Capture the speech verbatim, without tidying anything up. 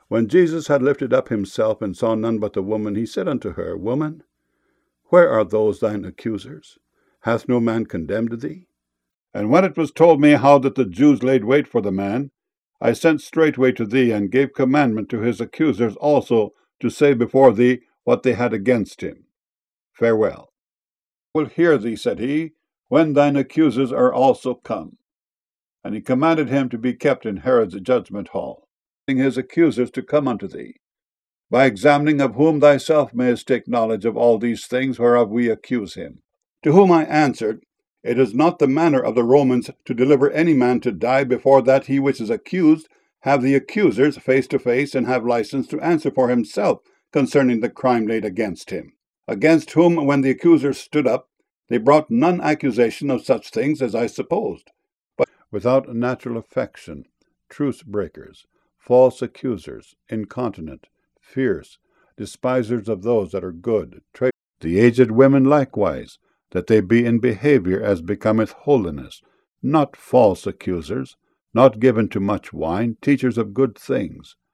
When Jesus had lifted up himself and saw none but the woman, he said unto her, Woman, where are those thine accusers? Hath no man condemned thee? And when it was told me how that the Jews laid wait for the man, I sent straightway to thee, and gave commandment to his accusers also to say before thee what they had against him. Farewell. I will hear thee, said he, when thine accusers are also come. And he commanded him to be kept in Herod's judgment hall, his accusers to come unto thee, by examining of whom thyself mayest take knowledge of all these things whereof we accuse him. To whom I answered, It is not the manner of the Romans to deliver any man to die before that he which is accused have the accusers face to face, and have license to answer for himself concerning the crime laid against him. Against whom, when the accusers stood up, they brought none accusation of such things as I supposed, but without natural affection, truce breakers, false accusers, incontinent, fierce, despisers of those that are good, tra- the aged women likewise, that they be in behavior as becometh holiness, not false accusers, not given to much wine, teachers of good things,